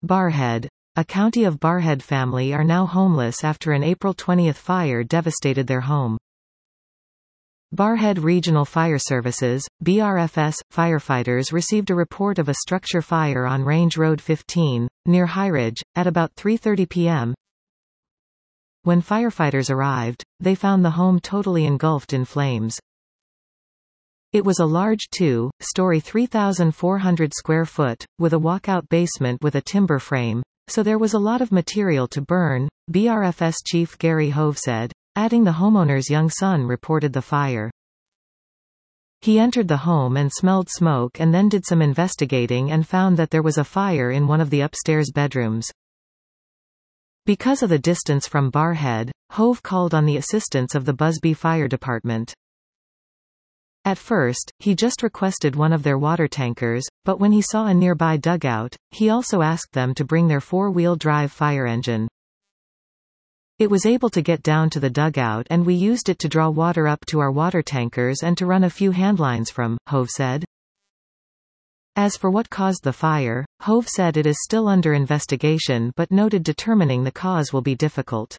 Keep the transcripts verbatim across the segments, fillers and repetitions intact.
Barrhead. A County of Barrhead family are now homeless after an April twentieth fire devastated their home. Barrhead Regional Fire Services, B R F S, firefighters received a report of a structure fire on Range Road fifteen, near Highridge, at about three thirty p m When firefighters arrived, they found the home totally engulfed in flames. It was a large two-story three thousand four hundred square foot, with a walkout basement with a timber frame, so there was a lot of material to burn, B R F S Chief Gary Hove said, adding the homeowner's young son reported the fire. He entered the home and smelled smoke and then did some investigating and found that there was a fire in one of the upstairs bedrooms. Because of the distance from Barrhead, Hove called on the assistance of the Busby Fire Department. At first, he just requested one of their water tankers, but when he saw a nearby dugout, he also asked them to bring their four-wheel drive fire engine. It was able to get down to the dugout and we used it to draw water up to our water tankers and to run a few handlines from, Hove said. As for what caused the fire, Hove said it is still under investigation but noted determining the cause will be difficult.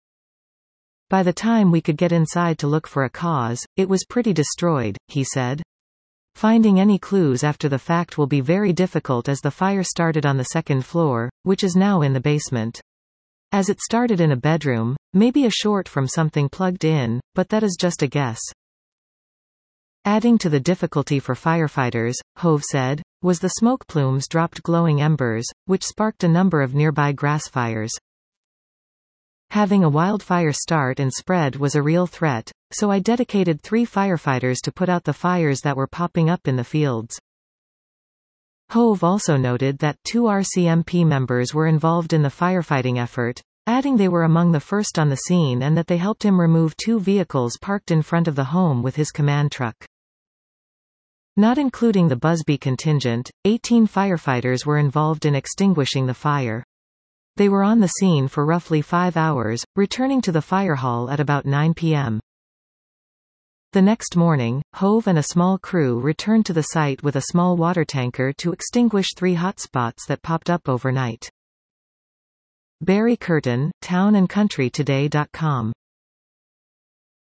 By the time we could get inside to look for a cause, it was pretty destroyed, he said. Finding any clues after the fact will be very difficult as the fire started on the second floor, which is now in the basement. As it started in a bedroom, maybe a short from something plugged in, but that is just a guess. Adding to the difficulty for firefighters, Hove said, was the smoke plumes dropped glowing embers, which sparked a number of nearby grass fires. Having a wildfire start and spread was a real threat, so I dedicated three firefighters to put out the fires that were popping up in the fields. Hove also noted that two R C M P members were involved in the firefighting effort, adding they were among the first on the scene and that they helped him remove two vehicles parked in front of the home with his command truck. Not including the Busby contingent, eighteen firefighters were involved in extinguishing the fire. They were on the scene for roughly five hours, returning to the fire hall at about nine p m The next morning, Hove and a small crew returned to the site with a small water tanker to extinguish three hotspots that popped up overnight. Barry Curtin, town and country today dot com